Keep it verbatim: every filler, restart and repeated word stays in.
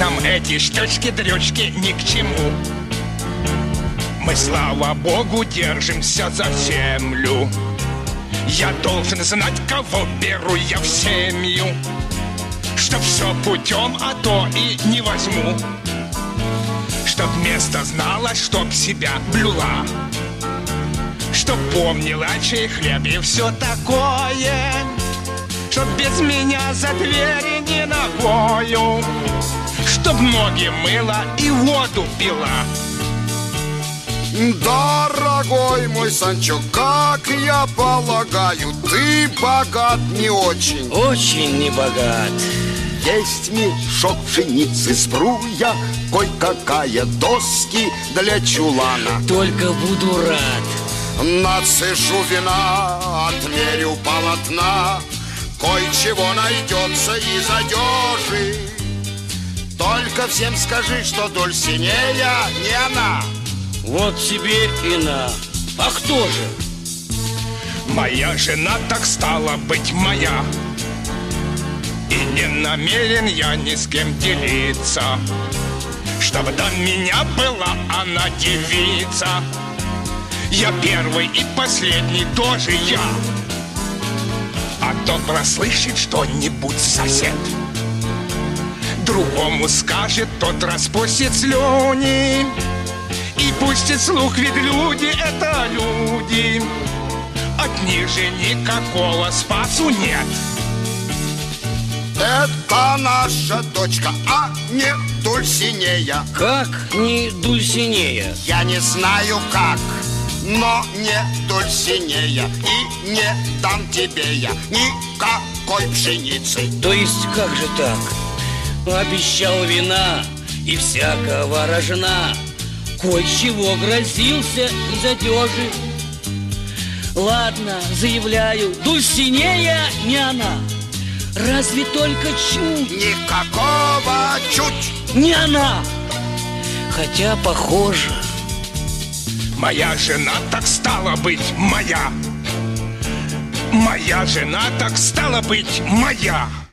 нам эти штучки-дрючки ни к чему. Мы, слава богу, держимся за землю. Я должен знать, кого беру я в семью, чтоб все путем, а то и не возьму. Чтоб место знала, чтоб себя блюла, чтоб помнила, чей хлеб и все такое, чтоб без меня за двери не ногою, чтоб ноги мыла и воду пила. Дорогой мой Санчо, как я полагаю, ты богат не очень. Очень не богат. Есть мешок пшеницы, сбруя, кой-какая, доски для чулана. Только буду рад. Нацежу вина, отмерю полотна, кое-чего найдется из одежи. Только всем скажи, что Дульсинея не она. Вот тебе и на. А кто же? Моя жена так стала быть моя, и не намерен я ни с кем делиться, чтобы до меня была она девица. Я первый и последний тоже я. А то прослышит что-нибудь сосед, другому скажет, тот распустит слюни и пустит слух, ведь люди — это люди. От них же никакого спасу нет. Это наша дочка, а не Дульсинея. Как не Дульсинея? Я не знаю как, но не Дульсинея. И не дам тебе я никакой пшеницы. То есть как же так? Обещал вина и всякого рожна, кое-чего грозился из одежи. Ладно, заявляю, Дульсинея не она. Разве только чуть? Никакого чуть. Не она. Хотя похоже. Моя жена так стала быть моя. Моя жена так стала быть моя.